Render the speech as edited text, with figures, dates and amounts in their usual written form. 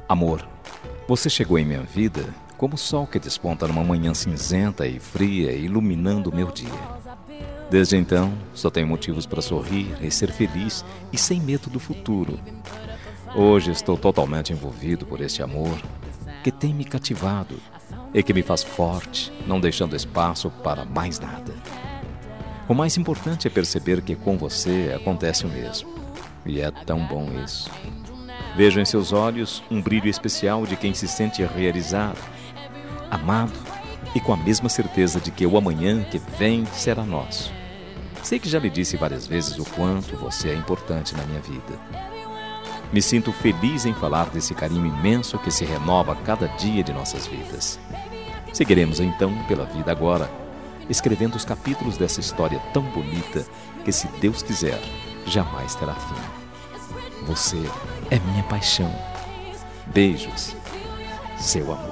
Amor, você chegou em minha vida como o sol que desponta numa manhã cinzenta e fria, iluminando o meu dia. Desde então, só tenho motivos para sorrir e ser feliz e sem medo do futuro. Hoje estou totalmente envolvido por este amor que tem me cativado e que me faz forte, não deixando espaço para mais nada. O mais importante é perceber que com você acontece o mesmo. E é tão bom isso. Vejo em seus olhos um brilho especial de quem se sente realizado, amado e com a mesma certeza de que o amanhã que vem será nosso. Sei que já lhe disse várias vezes o quanto você é importante na minha vida. Me sinto feliz em falar desse carinho imenso que se renova a cada dia de nossas vidas. Seguiremos então pela vida agora, escrevendo os capítulos dessa história tão bonita que, se Deus quiser, jamais terá fim. Você é minha paixão. Beijos, seu amor.